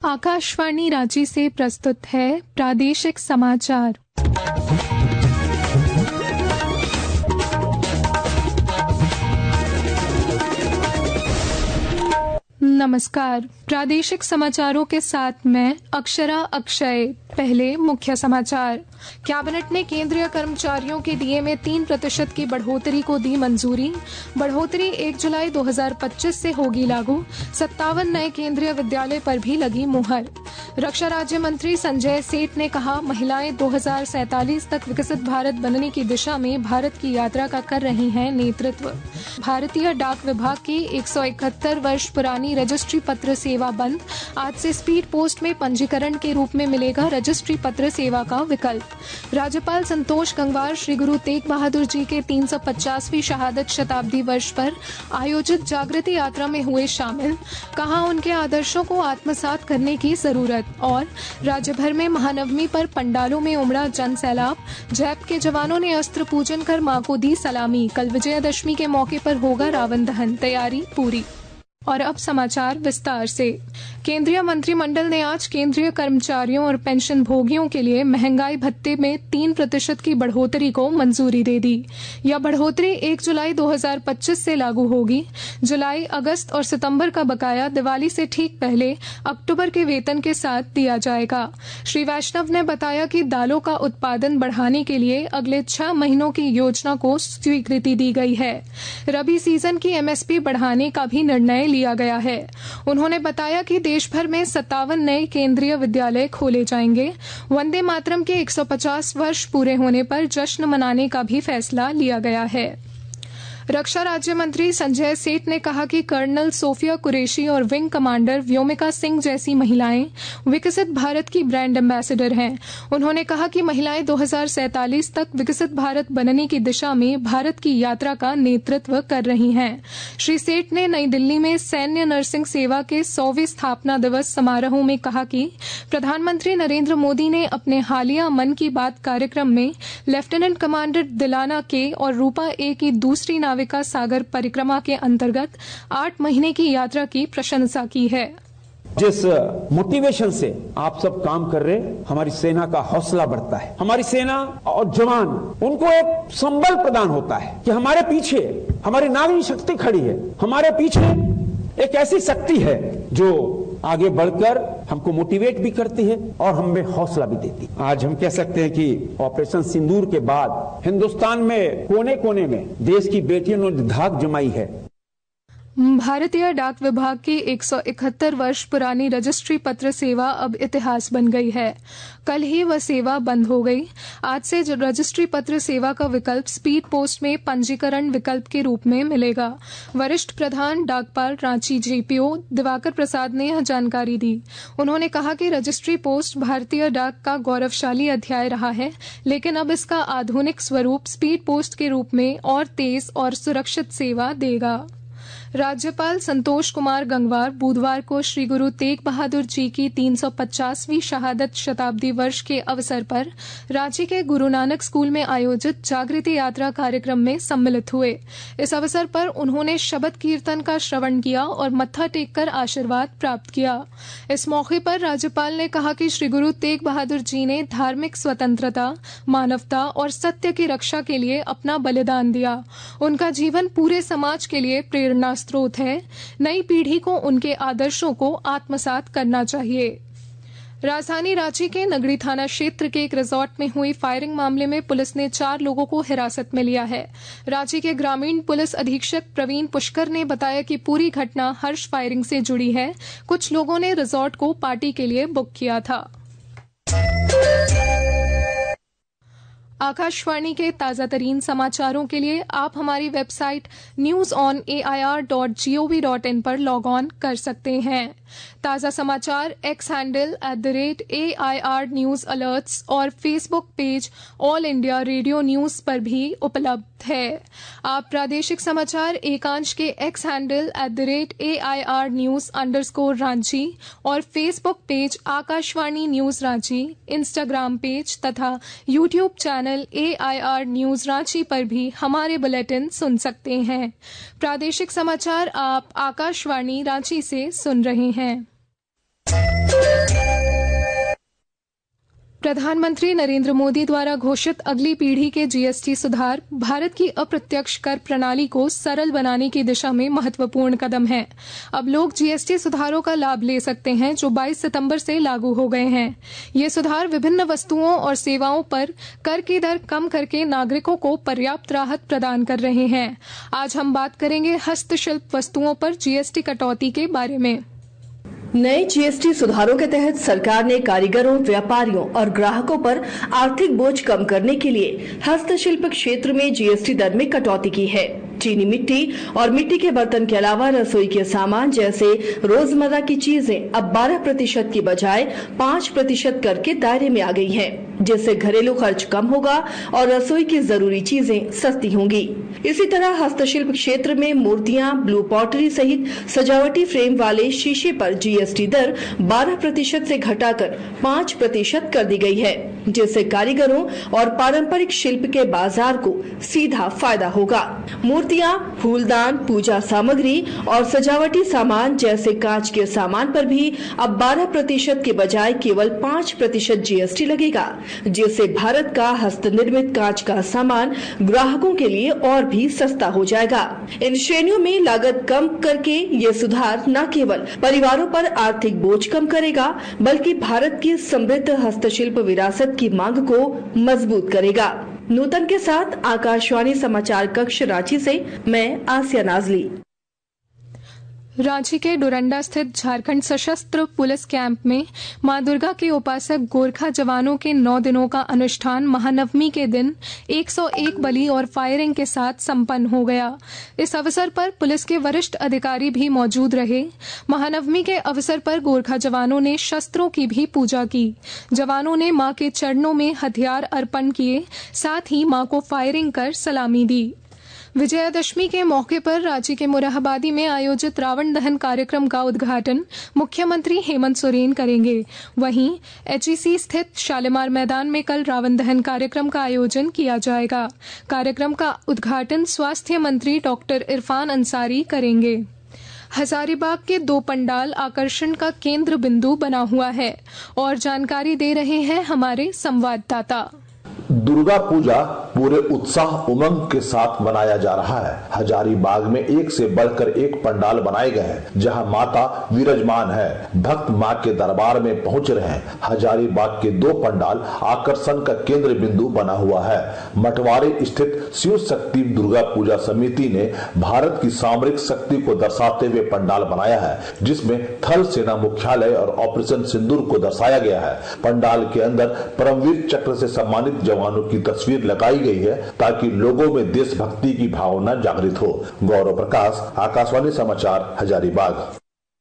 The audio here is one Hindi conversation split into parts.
आकाशवाणी रांची से प्रस्तुत है प्रादेशिक समाचार। नमस्कार, प्रादेशिक समाचारों के साथ मैं अक्षरा अक्षय। पहले मुख्य समाचार। कैबिनेट ने केंद्रीय कर्मचारियों के डीए में 3% की बढ़ोतरी को दी मंजूरी। बढ़ोतरी 1 जुलाई 2025 से होगी लागू। 57 नए केंद्रीय विद्यालय पर भी लगी मुहर। रक्षा राज्य मंत्री संजय सेठ ने कहा, महिलाएं 2047 तक विकसित भारत बनने की दिशा में भारत की यात्रा का कर रही हैं नेतृत्व। भारतीय डाक विभाग की 171 वर्ष पुरानी रजिस्ट्री पत्र सेवा बंद। आज से स्पीड पोस्ट में पंजीकरण के रूप में मिलेगा रजिस्ट्री पत्र सेवा का विकल्प। राज्यपाल संतोष गंगवार श्री गुरु तेग बहादुर जी के 350वीं शहादत शताब्दी वर्ष पर आयोजित जागृति यात्रा में हुए शामिल। कहा, उनके आदर्शों को आत्मसात करने की जरूरत। और राज्य भर में महानवमी पर पंडालों में उमड़ा जन सैलाब। जैप के जवानों ने अस्त्र पूजन कर मां को दी सलामी। कल विजयदशमी के मौके पर होगा रावण दहन, तैयारी पूरी। और अब समाचार विस्तार से। केंद्रीय मंत्रिमंडल ने आज केंद्रीय कर्मचारियों और पेंशन भोगियों के लिए महंगाई भत्ते में 3% की बढ़ोतरी को मंजूरी दे दी। यह बढ़ोतरी 1 जुलाई 2025 से लागू होगी। जुलाई, अगस्त और सितंबर का बकाया दिवाली से ठीक पहले अक्टूबर के वेतन के साथ दिया जाएगा। श्री वैष्णव ने बताया कि दालों का उत्पादन बढ़ाने के लिए अगले 6 महीनों की योजना को स्वीकृति दी गई है। रबी सीजन की MSP बढ़ाने का भी निर्णय लिया गया है। उन्होंने बताया कि देश भर में 57 नए केंद्रीय विद्यालय खोले जाएंगे। वंदे मातरम के 150 वर्ष पूरे होने पर जश्न मनाने का भी फैसला लिया गया है। रक्षा राज्य मंत्री संजय सेठ ने कहा कि कर्नल सोफिया कुरैशी और विंग कमांडर व्योमिका सिंह जैसी महिलाएं विकसित भारत की ब्रांड एम्बेसडर हैं। उन्होंने कहा कि महिलाएं 2047 तक विकसित भारत बनने की दिशा में भारत की यात्रा का नेतृत्व कर रही हैं। श्री सेठ ने नई दिल्ली में सैन्य नर्सिंग सेवा के 100वें स्थापना दिवस समारोह में कहा कि प्रधानमंत्री नरेंद्र मोदी ने अपने हालिया मन की बात कार्यक्रम में लेफ्टिनेंट कमांडर दिलाना के और रूपा ए की दूसरी नाविका सागर परिक्रमा के अंतर्गत 8 महीने की यात्रा की प्रशंसा की है। जिस मोटिवेशन से आप सब काम कर रहे, हमारी सेना का हौसला बढ़ता है। हमारी सेना और जवान, उनको एक संबल प्रदान होता है कि हमारे पीछे हमारी नारी शक्ति खड़ी है, हमारे पीछे एक ऐसी शक्ति है जो आगे बढ़कर हमको मोटिवेट भी करती है और हमें हौसला भी देती है। आज हम कह सकते हैं कि ऑपरेशन सिंदूर के बाद हिंदुस्तान में कोने कोने में देश की बेटियों ने धाक जमाई है। भारतीय डाक विभाग की 171 वर्ष पुरानी रजिस्ट्री पत्र सेवा अब इतिहास बन गई है। कल ही वह सेवा बंद हो गई। आज से रजिस्ट्री पत्र सेवा का विकल्प स्पीड पोस्ट में पंजीकरण विकल्प के रूप में मिलेगा। वरिष्ठ प्रधान डाकपाल रांची JPO दिवाकर प्रसाद ने यह जानकारी दी। उन्होंने कहा कि रजिस्ट्री पोस्ट भारतीय डाक का गौरवशाली अध्याय रहा है, लेकिन अब इसका आधुनिक स्वरूप स्पीड पोस्ट के रूप में और तेज और सुरक्षित सेवा देगा। राज्यपाल संतोष कुमार गंगवार बुधवार को श्री गुरु तेग बहादुर जी की 350वीं शहादत शताब्दी वर्ष के अवसर पर रांची के गुरु नानक स्कूल में आयोजित जागृति यात्रा कार्यक्रम में सम्मिलित हुए। इस अवसर पर उन्होंने शबद कीर्तन का श्रवण किया और मत्था टेककर आशीर्वाद प्राप्त किया। इस मौके पर राज्यपाल ने कहा कि श्री गुरु तेग बहादुर जी ने धार्मिक स्वतंत्रता, मानवता और सत्य की रक्षा के लिए अपना बलिदान दिया। उनका जीवन पूरे समाज के लिए प्रेरणा स्रोत है। नई पीढ़ी को उनके आदर्शों को आत्मसात करना चाहिए। राजधानी रांची के नगड़ी थाना क्षेत्र के एक रिजॉर्ट में हुई फायरिंग मामले में पुलिस ने 4 लोगों को हिरासत में लिया है। रांची के ग्रामीण पुलिस अधीक्षक प्रवीण पुष्कर ने बताया कि पूरी घटना हर्ष फायरिंग से जुड़ी है। कुछ लोगों ने रिजॉर्ट को पार्टी के लिए बुक किया था। आकाशवाणी के ताज़ा तरीन समाचारों के लिए आप हमारी वेबसाइट newsonair.gov.in पर लॉग ऑन कर सकते हैं। ताज़ा समाचार X handle @AIR news alerts और Facebook page all India radio news पर भी उपलब्ध है। आप प्रादेशिक समाचार एकांश के X हैंडल @AIR न्यूज_रांची और Facebook page Akashvani news Ranchi, Instagram page तथा YouTube channel AIR news Ranchi पर भी हमारे बुलेटिन सुन सकते हैं। प्रादेशिक समाचार आप आकाशवाणी रांची से सुन रहे हैं। प्रधानमंत्री नरेंद्र मोदी द्वारा घोषित अगली पीढ़ी के जीएसटी सुधार भारत की अप्रत्यक्ष कर प्रणाली को सरल बनाने की दिशा में महत्वपूर्ण कदम है। अब लोग जीएसटी सुधारों का लाभ ले सकते हैं जो 22 सितंबर से लागू हो गए हैं। ये सुधार विभिन्न वस्तुओं और सेवाओं पर कर की दर कम करके नागरिकों को पर्याप्त राहत प्रदान कर रहे हैं। आज हम बात करेंगे हस्तशिल्प वस्तुओं पर जीएसटी कटौती के बारे में। नए जीएसटी सुधारों के तहत सरकार ने कारीगरों, व्यापारियों और ग्राहकों पर आर्थिक बोझ कम करने के लिए हस्तशिल्प क्षेत्र में जीएसटी दर में कटौती की है। चीनी मिट्टी और मिट्टी के बर्तन के अलावा रसोई के सामान जैसे रोजमर्रा की चीजें अब 12% की बजाय 5% कर के दायरे में आ गई हैं, जिससे घरेलू खर्च कम होगा और रसोई की जरूरी चीजें सस्ती होंगी। इसी तरह हस्तशिल्प क्षेत्र में मूर्तियां, ब्लू पॉटरी सहित सजावटी फ्रेम वाले शीशे पर जीएसटी दर 12% से घटाकर 5% कर दी गई है, जिससे कारीगरों और पारंपरिक शिल्प के बाजार को सीधा फायदा होगा। मूर्तियां, फूलदान, पूजा सामग्री और सजावटी सामान जैसे कांच के सामान पर भी अब 12% के बजाय केवल 5% जीएसटी लगेगा, जिससे भारत का हस्तनिर्मित कांच का सामान ग्राहकों के लिए और भी सस्ता हो जाएगा। इन श्रेणियों में लागत कम करके ये सुधार न केवल परिवारों पर आर्थिक बोझ कम करेगा, बल्कि भारत की समृद्ध हस्तशिल्प विरासत की मांग को मजबूत करेगा। नूतन के साथ आकाशवाणी समाचार कक्ष रांची से मैं आसिया नाजली। रांची के डोरंडा स्थित झारखंड सशस्त्र पुलिस कैंप में मां दुर्गा के उपासक गोरखा जवानों के 9 दिनों का अनुष्ठान महानवमी के दिन 101 बलि और फायरिंग के साथ संपन्न हो गया। इस अवसर पर पुलिस के वरिष्ठ अधिकारी भी मौजूद रहे। महानवमी के अवसर पर गोरखा जवानों ने शस्त्रों की भी पूजा की। जवानों ने मां के चरणों में हथियार अर्पण किए, साथ ही मां को फायरिंग कर सलामी दी। विजयादशमी के मौके पर रांची के मुरादाबादी में आयोजित रावण दहन कार्यक्रम का उद्घाटन मुख्यमंत्री हेमंत सोरेन करेंगे। वहीं एचईसी स्थित शालीमार मैदान में कल रावण दहन कार्यक्रम का आयोजन किया जाएगा। कार्यक्रम का उद्घाटन स्वास्थ्य मंत्री डॉक्टर इरफान अंसारी करेंगे। हजारीबाग के 2 पंडाल आकर्षण का केंद्र बिंदु बना हुआ है और जानकारी दे रहे हैं हमारे संवाददाता। दुर्गा पूजा पूरे उत्साह उमंग के साथ मनाया जा रहा है। हजारीबाग में एक से बढ़कर एक पंडाल बनाए गए हैं, जहां माता विराजमान है। भक्त मां के दरबार में पहुंच रहे हैं। हजारीबाग के 2 पंडाल आकर्षण का केंद्र बिंदु बना हुआ है। मठवाड़ी स्थित शिव शक्ति दुर्गा पूजा समिति ने भारत की सामरिक शक्ति को दर्शाते हुए पंडाल बनाया है, जिसमें थल सेना मुख्यालय और ऑपरेशन सिंदूर को दर्शाया गया है। पंडाल के अंदर परमवीर चक्र से सम्मानित जवानों की तस्वीर लगाई गई है, ताकि लोगों में देशभक्ति की भावना जागृत हो। गौरव प्रकाश, आकाशवाणी समाचार, हजारीबाग।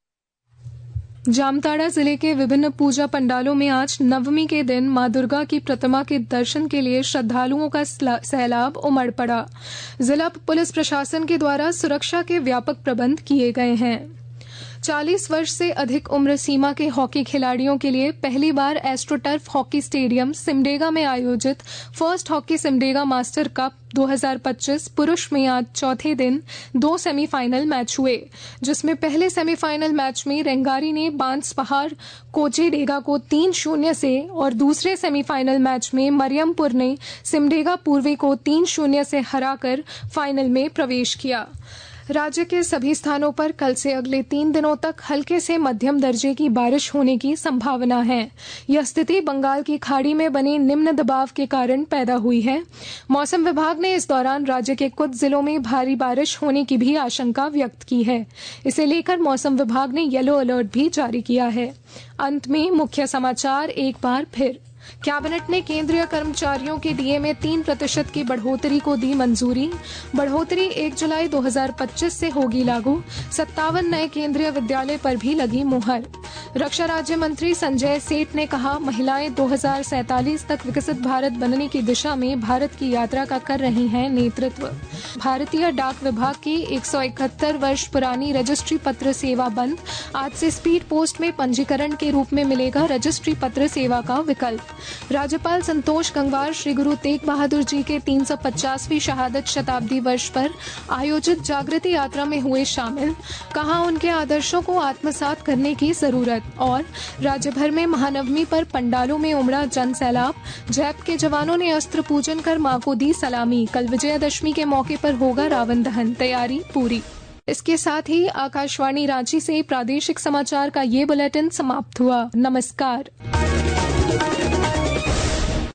जामताड़ा जिले के विभिन्न पूजा पंडालों में आज नवमी के दिन मां दुर्गा की प्रतिमा के दर्शन के लिए श्रद्धालुओं का सैलाब उमड़ पड़ा। जिला पुलिस प्रशासन के द्वारा सुरक्षा के व्यापक प्रबंध किए गए हैं। 40 वर्ष से अधिक उम्र सीमा के हॉकी खिलाड़ियों के लिए पहली बार एस्ट्रोटर्फ हॉकी स्टेडियम सिमडेगा में आयोजित first hockey Simdega master cup 2025 पुरुष में आज चौथे दिन 2 सेमीफाइनल मैच हुए, जिसमें पहले सेमीफाइनल मैच में रेंगारी ने बांसपहाड़ कोचेडेगा को 3-0 से और दूसरे सेमीफाइनल मैच में मरियमपुर ने सिमडेगा पूर्वी को 3-0 से हराकर फाइनल में प्रवेश किया। राज्य के सभी स्थानों पर कल से अगले 3 दिनों तक हल्के से मध्यम दर्जे की बारिश होने की संभावना है। यह स्थिति बंगाल की खाड़ी में बने निम्न दबाव के कारण पैदा हुई है। मौसम विभाग ने इस दौरान राज्य के कुछ जिलों में भारी बारिश होने की भी आशंका व्यक्त की है। इसे लेकर मौसम विभाग ने येलो अलर्ट भी जारी किया है। अंत में मुख्य समाचार एक बार फिर। कैबिनेट ने केंद्रीय कर्मचारियों के डीए में 3% की बढ़ोतरी को दी मंजूरी। बढ़ोतरी 1 जुलाई 2025 से होगी लागू। 57 नए केंद्रीय विद्यालय पर भी लगी मुहर। रक्षा राज्य मंत्री संजय सेठ ने कहा, महिलाएं 2047 तक विकसित भारत बनने की दिशा में भारत की यात्रा का कर रही हैं नेतृत्व। भारतीय डाक विभाग की 171 वर्ष पुरानी रजिस्ट्री पत्र सेवा बंद। आज से स्पीड पोस्ट में पंजीकरण के रूप में मिलेगा रजिस्ट्री पत्र सेवा का विकल्प। राज्यपाल संतोष गंगवार श्री गुरु तेग बहादुर जी के 350वीं शहादत शताब्दी वर्ष पर आयोजित जागृति यात्रा में हुए शामिल। कहा उनके आदर्शों को आत्मसात करने की जरूरत। और राज्य भर में महानवमी पर पंडालों में उमड़ा जन सैलाब। जैप के जवानों ने अस्त्र पूजन कर मां को दी सलामी। कल विजयादशमी के मौके पर होगा रावण दहन, तैयारी पूरी। इसके साथ ही आकाशवाणी रांची से प्रादेशिक समाचार का ये बुलेटिन समाप्त हुआ। नमस्कार।